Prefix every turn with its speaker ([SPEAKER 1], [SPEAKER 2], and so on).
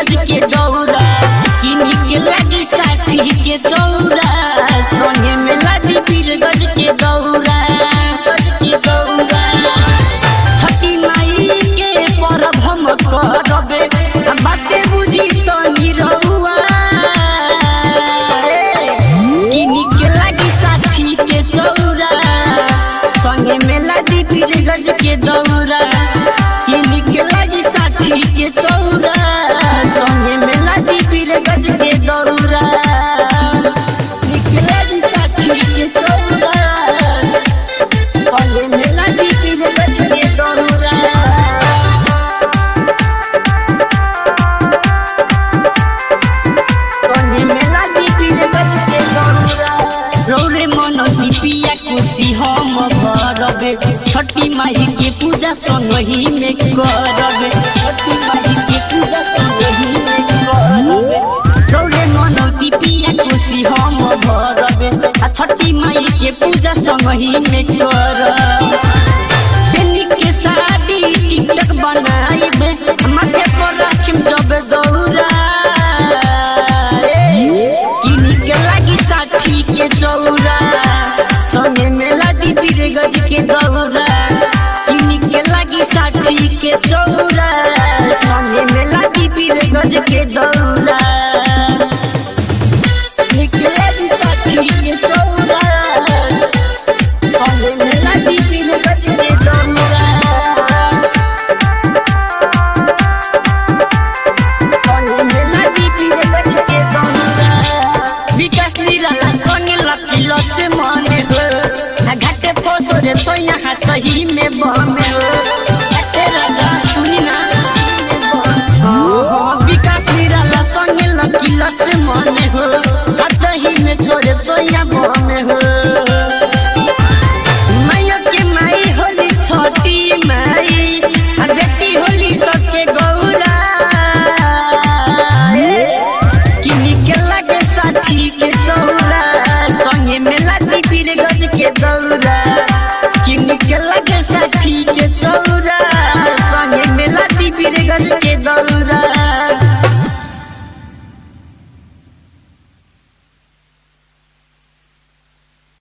[SPEAKER 1] गज के दौरा किनी के लागी 60 के चौरा संगे में लादी पीर गज के दौरा छठी माई के परब हम करबे बाते बुझी तो निरहुआ किनी के लागी 60 के चौरा संगे में लादी पीर गज के दौरा किनी के लागी 60 के चौरा संगे में लादी पीर गज के दौरा निकला दी 60 के चौरा संगे में लादी पीर गज के दौरा संगे में लादी पीर गज के दौरा रौरे मन दीपिया खुशी हम करबे छठी माई के पूजा संगही में करबे छठी माई के पूजा संगही में करबे रौरे मन दीपिया खुशी हम करबे छठी माई के पूजा संगही में करबे बेनी के शादी टिकटक बनाइबे माथे पर राखिम जब दौरा किनी के लागी 60 के चौरा संगे में लादी पीर गज के दौरा किनी के लागी 60 के चौरा संगे में लादी पीर गज के दौरा।